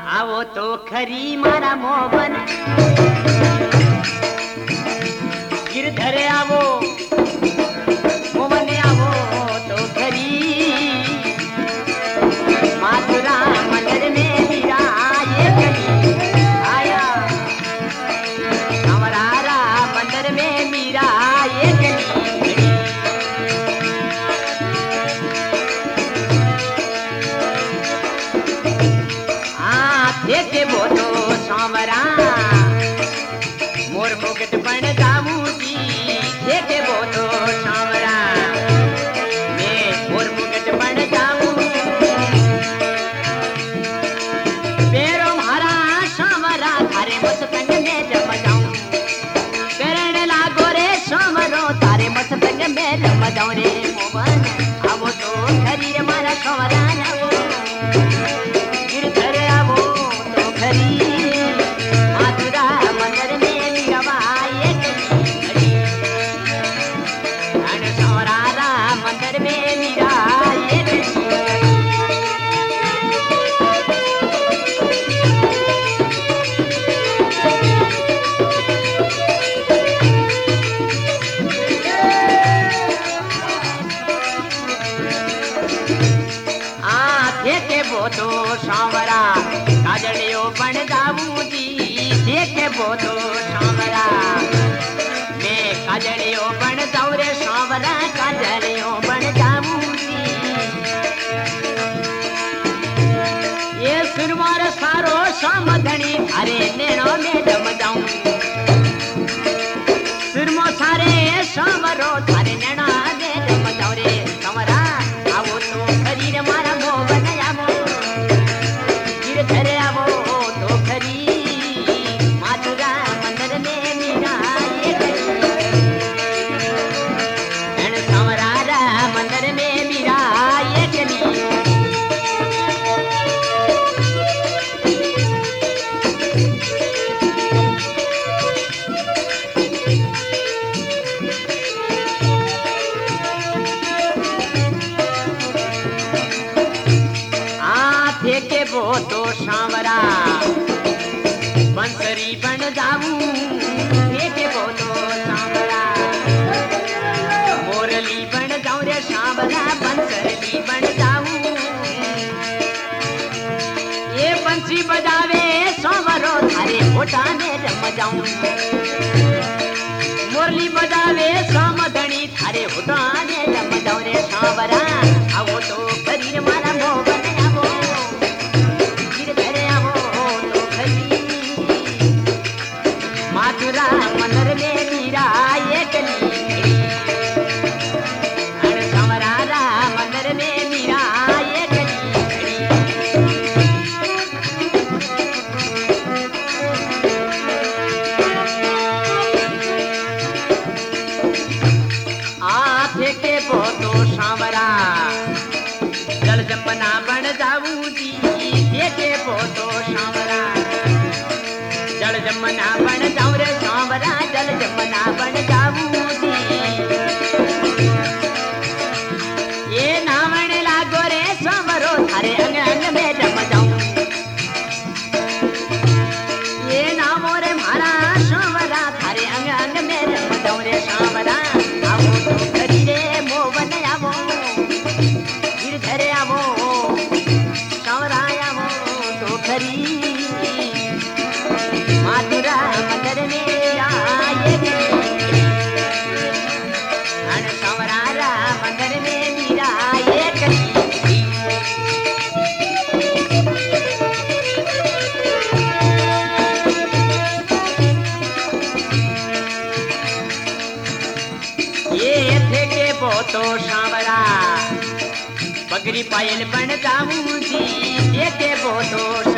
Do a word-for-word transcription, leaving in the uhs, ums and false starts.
आवो तो खरी मारा मोहन गिरधर आवो मोहन आवो तो खरी माथुरा मंदिर में मीरा ये कली आया हमारा मंदिर में मीरा ये कली देखे वो तो सांवरा मोर मुकुट बन जाऊं जी देखे वो तो सांवरा मैं मोर मुकुट बन जाऊं पेरो मारा सांवरा थारे मस्तंग में रम जाऊं पेरण लागो रे सांवरो थारे मस्तंग में रम जाऊं रे मोहन आवो तो खरी रे मारा सांवरा माथुरा मंदिर में मीराबाई खड़ी सौरारा मंदिर में मीरा देखे वो तो सांवरा काजलियो बन जाऊं जी देखे वो तो सांवरा मैं काजलियो बन जाऊं रे सांवरा काजलियो बन जाऊं जी ये सुरमार सारो सामधनी अरे नैनो में जम जाऊं सुरमो सारे सांवरो थारे नैना में जम जाऊं रे सांवरा आवो तो खरी रे मारा मोहन आवो गिरधर आवो तो खरी माथुरा मंदिर में मीरा ये कली सांवरा मंदिर में मीरा ये कली देखे वो तो सांवरा बंसरी बन जाऊं देखे वो तो सांवरा मोरली बन जाऊं रे सांवरा बंसरी बन जाऊं ये बंसी बजावे सांवरो थारे होठा में रम जाऊं मोरली बजावे सामधनी थारे होठा में रम जाऊं रे सांवरा आवो तो खरी मारा मोहन माथुरा मंदिर में मीरा ये कली सांवरा मंदिर में मीरा ये कली आँख के वो तो सांवरा जल जपना बन जाऊं जी देखे वो तो सांवरा जल जमुना बन जाऊं रे सांवरा जल जमुना बन जाऊं जी ये नावण लागो रे सांवरो थारे अंग अंग में रम जाऊं ये नामो रे मारा सांवरा थारे अंग अंग में रम जाऊं रे सांवरा आवो तो खरी रे मोहन आवो गिरधर आवो सांवरा आवो तो खरी माथुरा मंदिर में आए सांवरा मंदिर में मीरा ये कली ये थे के वो तो सांवरा पगड़ी पायल बन जाऊं जी देखे वो तो